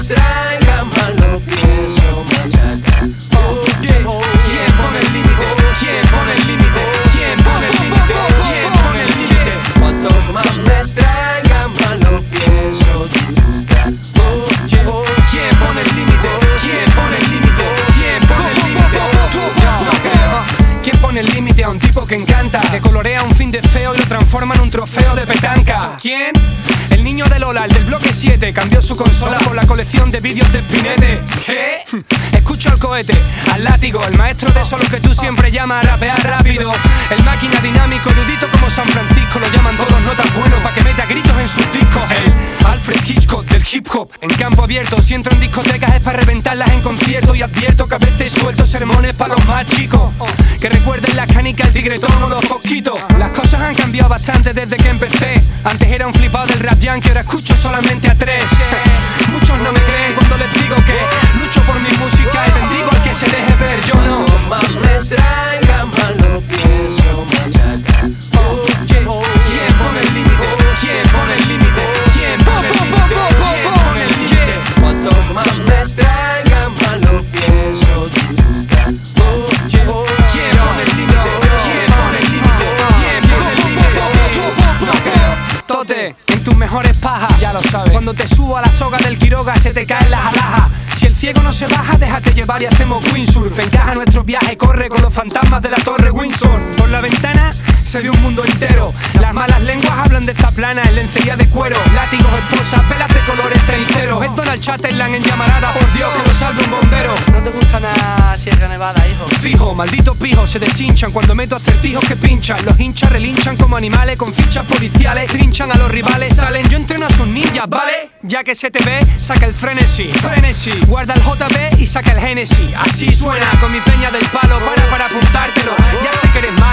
traigan mal, no pienso machacar. ¿Quién pone el límite? ¿Quién pone el límite? ¿Quién pone el límite? ¿Quién pone el límite? Cuanto más me traigan mal, no pienso disfrutar. ¿Quién pone el límite? ¿Quién pone el límite? ¿Quién pone el límite? No creo. ¿Quién pone el límite a un tipo que encanta? Que colorea un fin de feo y lo transforma en un trofeo de petanca. ¿Quién? El niño de Lola, el del bloque 7, cambió su consola por la colección de vídeos de Spinete. ¿Qué? Escucho al cohete, al látigo, el maestro de eso lo que tú siempre llamas rapear rápido. El máquina dinámico, erudito como San Francisco, lo llaman todos notas buenos pa' que meta gritos en sus discos. El Alfred Hitchcock del hip hop, en campo abierto, si entro en discotecas es para reventarlas en concierto. Y advierto que a veces suelto sermones para los más chicos, que recuerden las canicas, el tigretón o los fosquitos. Las cosas han cambiado bastante desde que empecé. Antes era un flipado del rap yankee, ahora escucho solamente a tres. Muchos no me creen cuando les digo que lucho por mi música y bendigo al que se deje ver. Yo no. Cuanto más me traigan mal, no pienso machacar. ¿Quién pone el límite? ¿Quién pone el límite? ¿Quién pone el límite? ¿Quién pone el límite? Cuanto más me traigan mal, no pienso disfrutar. ¿Quién pone el límite? ¿Quién pone el límite? ¿Quién pone el límite? No creo. Tote, en tus mejores pajas, ya lo sabes. Cuando te subo a la soga del Quiroga se te caen las alhajas. Si el ciego no se baja, déjate llevar y hacemos windsurf. Encaja nuestro viaje, corre con los fantasmas de la torre Windsor. Por la ventana se ve un mundo entero. Las malas lenguas hablan de zaplana en lencería de cuero. Látigos, esposas, velas de colores treinceros. Es Donald Chatterland en llamarada, por Dios que lo salve un bombero. ¿No te gusta nada Sierra Nevada, hijo? Fijo, malditos pijos se deshinchan cuando meto acertijos que pinchan. Los hinchas relinchan como animales con fichas policiales. Trinchan a los rivales, salen, yo entreno a sus ninjas, ¿vale? Ya que se te ve, saca el frenesí. Guarda el JB y saca el Genesis. Así suena con mi peña del palo para apuntártelo. Ya sé que eres malo,